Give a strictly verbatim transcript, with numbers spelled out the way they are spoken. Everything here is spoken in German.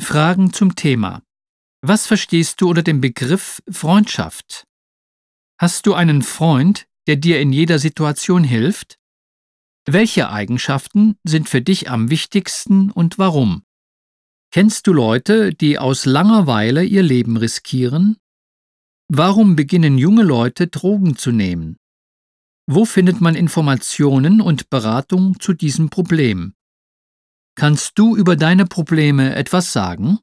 Fragen zum Thema: Was verstehst du unter dem Begriff Freundschaft? Hast du einen Freund, der dir in jeder Situation hilft? Welche Eigenschaften sind für dich am wichtigsten und warum? Kennst du Leute, die aus Langeweile ihr Leben riskieren? Warum beginnen junge Leute, Drogen zu nehmen? Wo findet man Informationen und Beratung zu diesem Problem? Kannst du über deine Probleme etwas sagen?